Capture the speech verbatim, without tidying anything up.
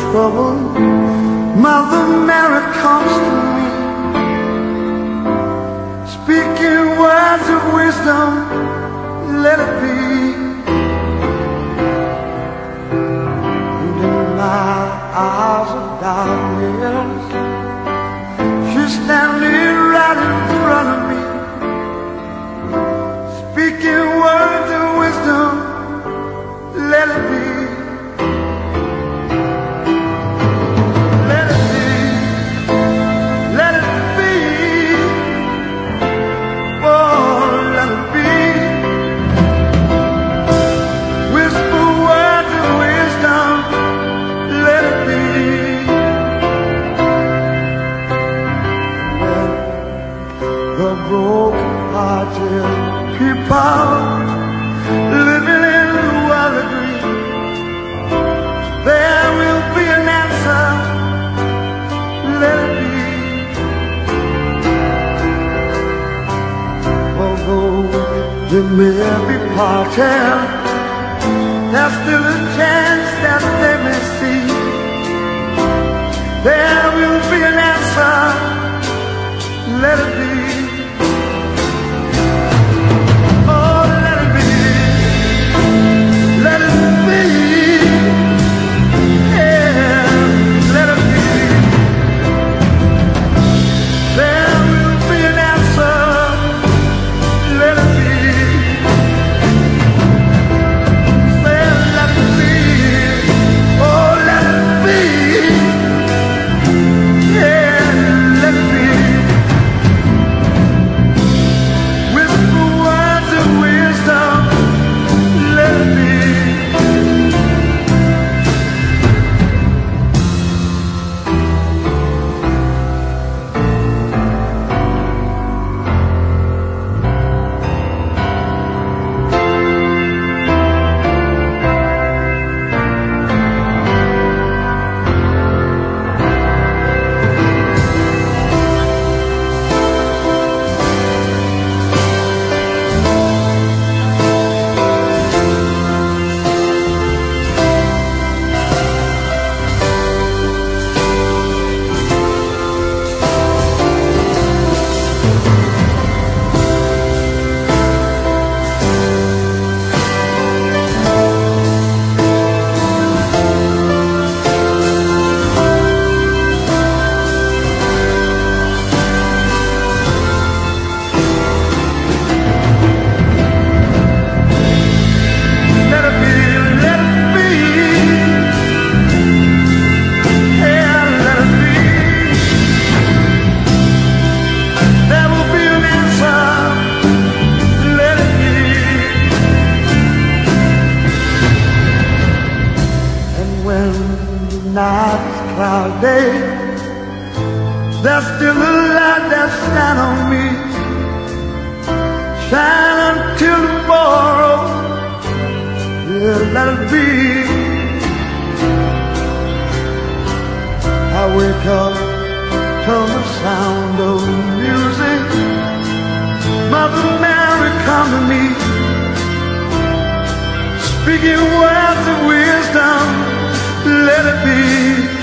trouble, Mother Mary comes to me, speaking words of wisdom, let it be. And in my hours of darkness, she's standing right in front of me, speaking words of wisdom, let it be. Broken-hearted people living in the world agree there will be an answer, let it be. Although they may be parted, there's still a chance that they may see there will be an answer, let it be. Night's cloudy, there's still a light that shines on me, shine until tomorrow, yeah, let it be. I wake up to the sound of music, Mother Mary come to me, speaking words of wisdom, let it be.